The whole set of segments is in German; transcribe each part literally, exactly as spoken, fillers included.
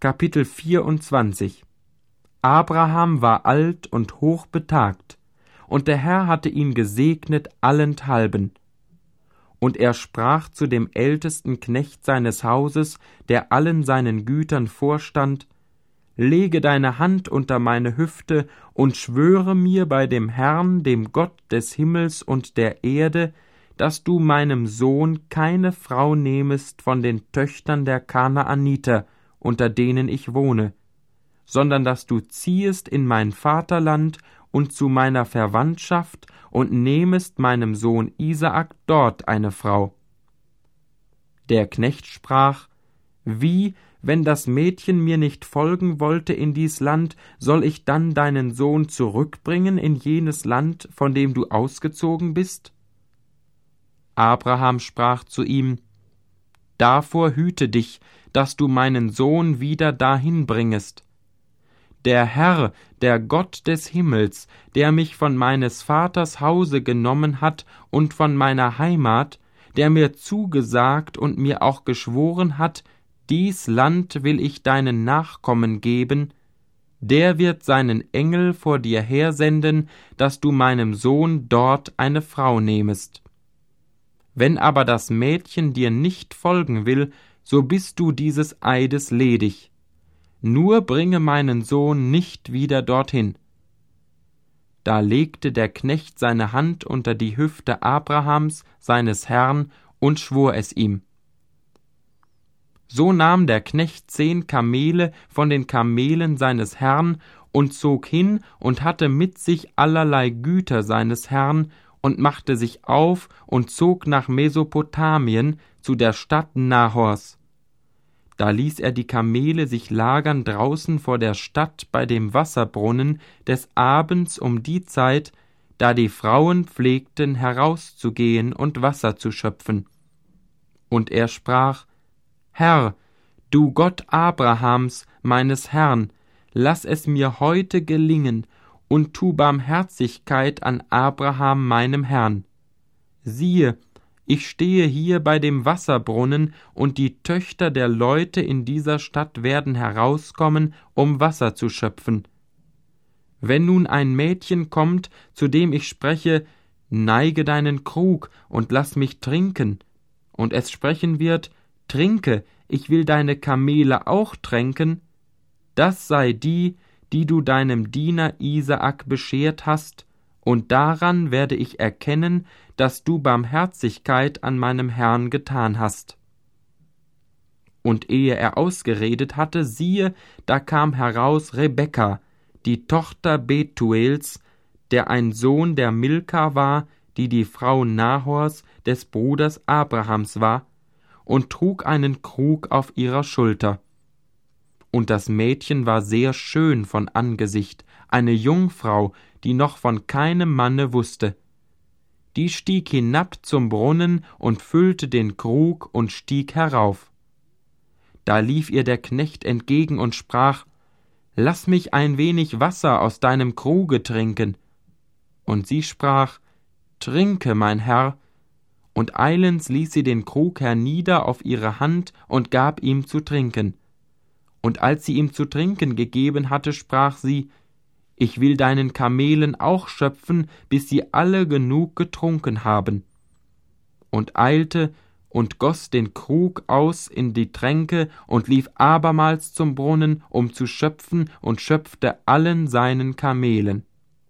Kapitel vierundzwanzig. Abraham war alt und hochbetagt, und der Herr hatte ihn gesegnet allenthalben. Und er sprach zu dem ältesten Knecht seines Hauses, der allen seinen Gütern vorstand: Lege deine Hand unter meine Hüfte und schwöre mir bei dem Herrn, dem Gott des Himmels und der Erde, dass du meinem Sohn keine Frau nehmest von den Töchtern der Kanaaniter, unter denen ich wohne, sondern dass du ziehest in mein Vaterland und zu meiner Verwandtschaft und nehmest meinem Sohn Isaak dort eine Frau. Der Knecht sprach: Wie, wenn das Mädchen mir nicht folgen wollte in dies Land, soll ich dann deinen Sohn zurückbringen in jenes Land, von dem du ausgezogen bist? Abraham sprach zu ihm: Davor hüte dich, dass du meinen Sohn wieder dahin bringest. Der Herr, der Gott des Himmels, der mich von meines Vaters Hause genommen hat und von meiner Heimat, der mir zugesagt und mir auch geschworen hat, dies Land will ich deinen Nachkommen geben, der wird seinen Engel vor dir hersenden, dass du meinem Sohn dort eine Frau nehmest. Wenn aber das Mädchen dir nicht folgen will, so bist du dieses Eides ledig. Nur bringe meinen Sohn nicht wieder dorthin. Da legte der Knecht seine Hand unter die Hüfte Abrahams, seines Herrn, und schwor es ihm. So nahm der Knecht zehn Kamele von den Kamelen seines Herrn und zog hin und hatte mit sich allerlei Güter seines Herrn und machte sich auf und zog nach Mesopotamien zu der Stadt Nahors. Da ließ er die Kamele sich lagern draußen vor der Stadt bei dem Wasserbrunnen des Abends um die Zeit, da die Frauen pflegten herauszugehen und Wasser zu schöpfen. Und er sprach: Herr, du Gott Abrahams, meines Herrn, lass es mir heute gelingen, und tu Barmherzigkeit an Abraham meinem Herrn. Siehe, ich stehe hier bei dem Wasserbrunnen, und die Töchter der Leute in dieser Stadt werden herauskommen, um Wasser zu schöpfen. Wenn nun ein Mädchen kommt, zu dem ich spreche: Neige deinen Krug und lass mich trinken, und es sprechen wird: Trinke, ich will deine Kamele auch tränken, das sei die, die du deinem Diener Isaak beschert hast, und daran werde ich erkennen, dass du Barmherzigkeit an meinem Herrn getan hast. Und ehe er ausgeredet hatte, siehe, da kam heraus Rebekka, die Tochter Betuels, der ein Sohn der Milka war, die die Frau Nahors, des Bruders Abrahams war, und trug einen Krug auf ihrer Schulter. Und das Mädchen war sehr schön von Angesicht, eine Jungfrau, die noch von keinem Manne wusste. Die stieg hinab zum Brunnen und füllte den Krug und stieg herauf. Da lief ihr der Knecht entgegen und sprach: Lass mich ein wenig Wasser aus deinem Kruge trinken. Und sie sprach: Trinke, mein Herr. Und eilends ließ sie den Krug hernieder auf ihre Hand und gab ihm zu trinken. Und als sie ihm zu trinken gegeben hatte, sprach sie: Ich will deinen Kamelen auch schöpfen, bis sie alle genug getrunken haben. Und eilte und goss den Krug aus in die Tränke und lief abermals zum Brunnen, um zu schöpfen, und schöpfte allen seinen Kamelen.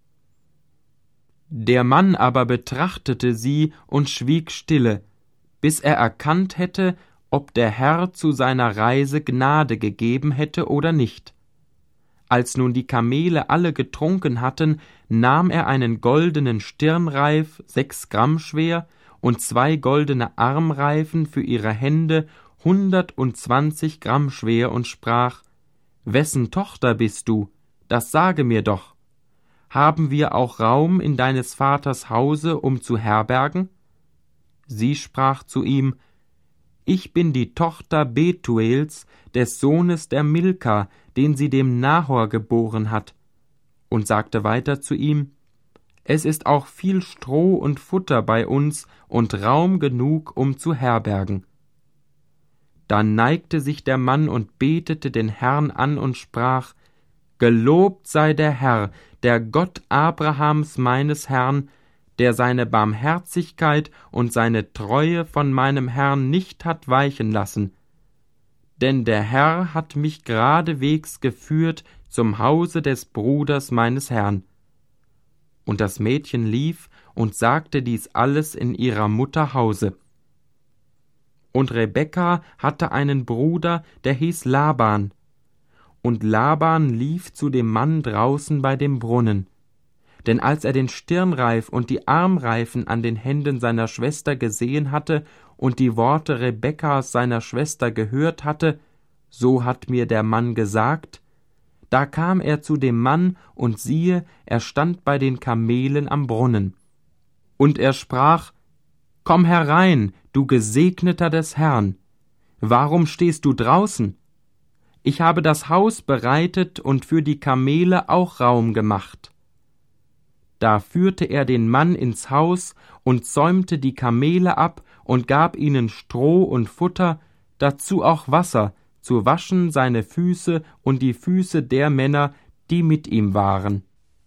Der Mann aber betrachtete sie und schwieg stille, bis er erkannt hätte, ob der Herr zu seiner Reise Gnade gegeben hätte oder nicht. Als nun die Kamele alle getrunken hatten, nahm er einen goldenen Stirnreif, sechs Gramm schwer, und zwei goldene Armreifen für ihre Hände, hundertundzwanzig Gramm schwer, und sprach: Wessen Tochter bist du? Das sage mir doch. Haben wir auch Raum in deines Vaters Hause, um zu herbergen? Sie sprach zu ihm: Ich bin die Tochter Betuels, des Sohnes der Milka, den sie dem Nahor geboren hat, und sagte weiter zu ihm: Es ist auch viel Stroh und Futter bei uns und Raum genug, um zu herbergen. Da neigte sich der Mann und betete den Herrn an und sprach: Gelobt sei der Herr, der Gott Abrahams meines Herrn, der seine Barmherzigkeit und seine Treue von meinem Herrn nicht hat weichen lassen. Denn der Herr hat mich geradewegs geführt zum Hause des Bruders meines Herrn. Und das Mädchen lief und sagte dies alles in ihrer Mutter Hause. Und Rebekka hatte einen Bruder, der hieß Laban. Und Laban lief zu dem Mann draußen bei dem Brunnen. Denn als er den Stirnreif und die Armreifen an den Händen seiner Schwester gesehen hatte und die Worte Rebekkas seiner Schwester gehört hatte, so hat mir der Mann gesagt, da kam er zu dem Mann, und siehe, er stand bei den Kamelen am Brunnen. Und er sprach: Komm herein, du Gesegneter des Herrn. Warum stehst du draußen? Ich habe das Haus bereitet und für die Kamele auch Raum gemacht. Da führte er den Mann ins Haus und zäumte die Kamele ab und gab ihnen Stroh und Futter, dazu auch Wasser, zu waschen seine Füße und die Füße der Männer, die mit ihm waren.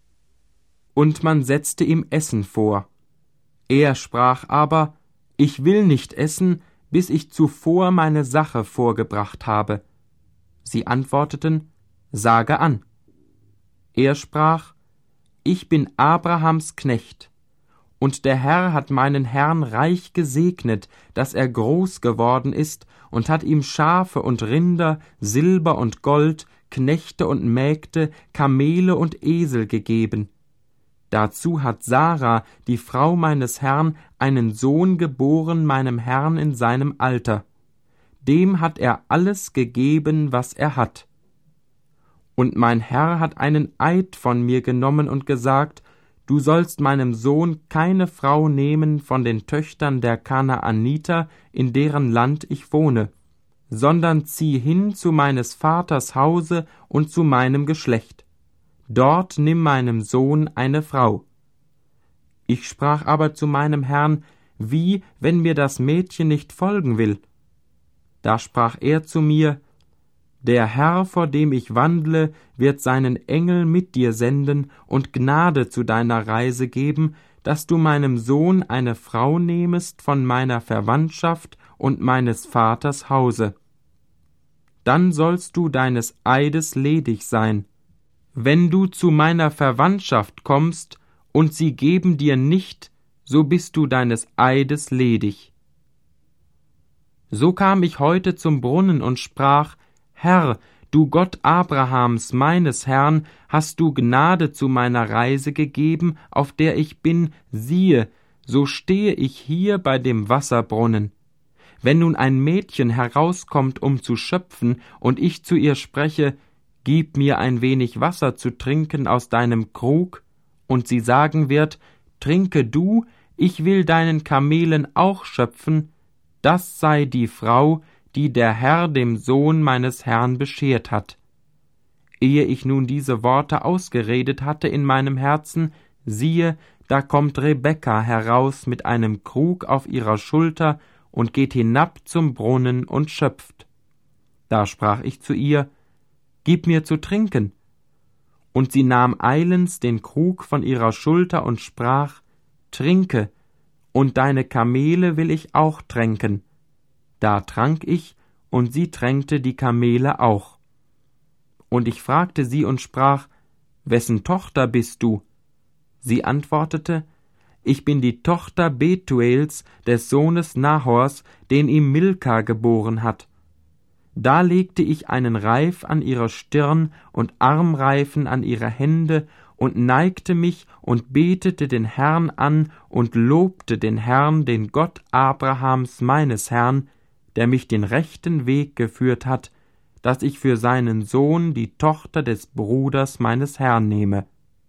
Und man setzte ihm Essen vor. Er sprach aber: Ich will nicht essen, bis ich zuvor meine Sache vorgebracht habe. Sie antworteten: Sage an. Er sprach: Ich bin Abrahams Knecht, und der Herr hat meinen Herrn reich gesegnet, dass er groß geworden ist, und hat ihm Schafe und Rinder, Silber und Gold, Knechte und Mägde, Kamele und Esel gegeben. Dazu hat Sarah, die Frau meines Herrn, einen Sohn geboren meinem Herrn in seinem Alter. Dem hat er alles gegeben, was er hat. Und mein Herr hat einen Eid von mir genommen und gesagt: Du sollst meinem Sohn keine Frau nehmen von den Töchtern der Kanaaniter, in deren Land ich wohne, sondern zieh hin zu meines Vaters Hause und zu meinem Geschlecht. Dort nimm meinem Sohn eine Frau. Ich sprach aber zu meinem Herrn: Wie, wenn mir das Mädchen nicht folgen will? Da sprach er zu mir: Der Herr, vor dem ich wandle, wird seinen Engel mit dir senden und Gnade zu deiner Reise geben, dass du meinem Sohn eine Frau nehmest von meiner Verwandtschaft und meines Vaters Hause. Dann sollst du deines Eides ledig sein. Wenn du zu meiner Verwandtschaft kommst und sie geben dir nicht, so bist du deines Eides ledig. So kam ich heute zum Brunnen und sprach: Herr, du Gott Abrahams, meines Herrn, hast du Gnade zu meiner Reise gegeben, auf der ich bin, siehe, so stehe ich hier bei dem Wasserbrunnen. Wenn nun ein Mädchen herauskommt, um zu schöpfen, und ich zu ihr spreche: Gib mir ein wenig Wasser zu trinken aus deinem Krug, und sie sagen wird: Trinke du, ich will deinen Kamelen auch schöpfen, das sei die Frau, die der Herr dem Sohn meines Herrn beschert hat. Ehe ich nun diese Worte ausgeredet hatte in meinem Herzen, siehe, da kommt Rebekka heraus mit einem Krug auf ihrer Schulter und geht hinab zum Brunnen und schöpft. Da sprach ich zu ihr: Gib mir zu trinken. Und sie nahm eilends den Krug von ihrer Schulter und sprach: Trinke, und deine Kamele will ich auch tränken. Da trank ich, und sie tränkte die Kamele auch. Und ich fragte sie und sprach: Wessen Tochter bist du? Sie antwortete: Ich bin die Tochter Betuels, des Sohnes Nahors, den ihm Milka geboren hat. Da legte ich einen Reif an ihre Stirn und Armreifen an ihre Hände und neigte mich und betete den Herrn an und lobte den Herrn, den Gott Abrahams meines Herrn, der mich den rechten Weg geführt hat, dass ich für seinen Sohn die Tochter des Bruders meines Herrn nehme.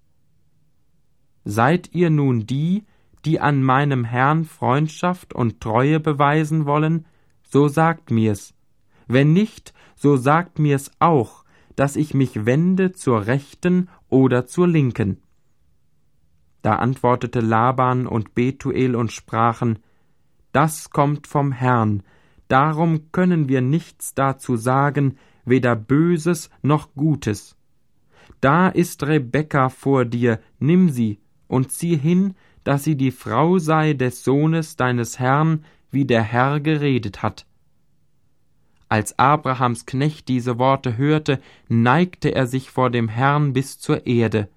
Seid ihr nun die, die an meinem Herrn Freundschaft und Treue beweisen wollen, so sagt mir's. Wenn nicht, so sagt mir's auch, dass ich mich wende zur Rechten oder zur Linken. Da antwortete Laban und Betuel und sprachen: Das kommt vom Herrn, darum können wir nichts dazu sagen, weder Böses noch Gutes. Da ist Rebekka vor dir, nimm sie und zieh hin, dass sie die Frau sei des Sohnes deines Herrn, wie der Herr geredet hat.« Als Abrahams Knecht diese Worte hörte, neigte er sich vor dem Herrn bis zur Erde.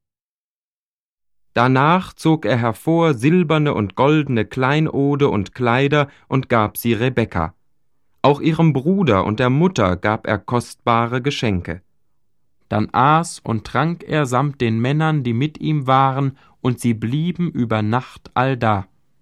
Danach zog er hervor silberne und goldene Kleinode und Kleider und gab sie Rebekka. Auch ihrem Bruder und der Mutter gab er kostbare Geschenke. Dann aß und trank er samt den Männern, die mit ihm waren, und sie blieben über Nacht allda.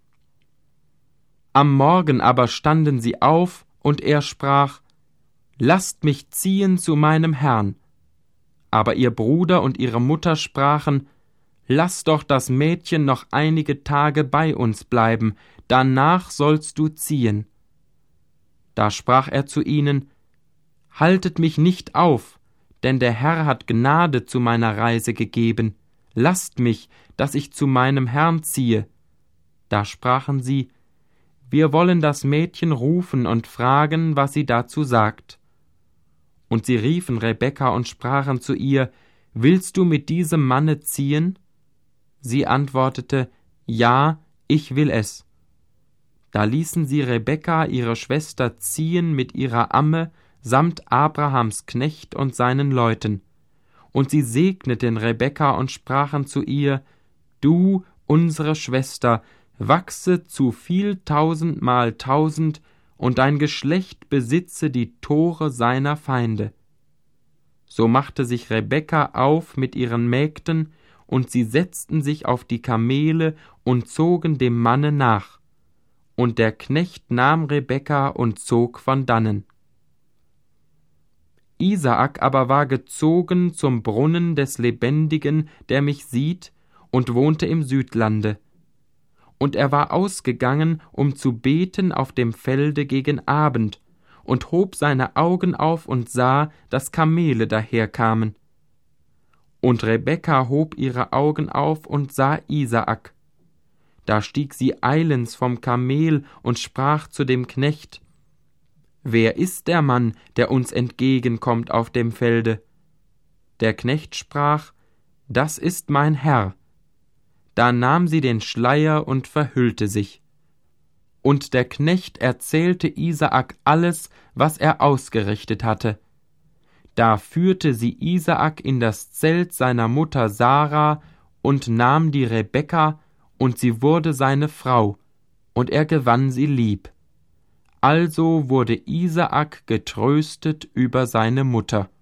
Am Morgen aber standen sie auf, und er sprach: »Lasst mich ziehen zu meinem Herrn.« Aber ihr Bruder und ihre Mutter sprachen: »Lass doch das Mädchen noch einige Tage bei uns bleiben, danach sollst du ziehen.« Da sprach er zu ihnen: »Haltet mich nicht auf, denn der Herr hat Gnade zu meiner Reise gegeben. Lasst mich, dass ich zu meinem Herrn ziehe.« Da sprachen sie: »Wir wollen das Mädchen rufen und fragen, was sie dazu sagt.« Und sie riefen Rebekka und sprachen zu ihr: »Willst du mit diesem Manne ziehen?« Sie antwortete: »Ja, ich will es.« Da ließen sie Rebekka, ihre Schwester, ziehen mit ihrer Amme samt Abrahams Knecht und seinen Leuten. Und sie segneten Rebekka und sprachen zu ihr: »Du, unsere Schwester, wachse zu viel tausendmal tausend, und dein Geschlecht besitze die Tore seiner Feinde.« So machte sich Rebekka auf mit ihren Mägden, und sie setzten sich auf die Kamele und zogen dem Manne nach. Und der Knecht nahm Rebekka und zog von dannen. Isaak aber war gezogen zum Brunnen des Lebendigen, der mich sieht, und wohnte im Südlande. Und er war ausgegangen, um zu beten auf dem Felde gegen Abend, und hob seine Augen auf und sah, dass Kamele daherkamen. Und Rebekka hob ihre Augen auf und sah Isaak. Da stieg sie eilends vom Kamel und sprach zu dem Knecht: »Wer ist der Mann, der uns entgegenkommt auf dem Felde?« Der Knecht sprach: »Das ist mein Herr.« Da nahm sie den Schleier und verhüllte sich. Und der Knecht erzählte Isaak alles, was er ausgerichtet hatte. Da führte sie Isaak in das Zelt seiner Mutter Sarah und nahm die Rebekka, und sie wurde seine Frau, und er gewann sie lieb. Also wurde Isaak getröstet über seine Mutter.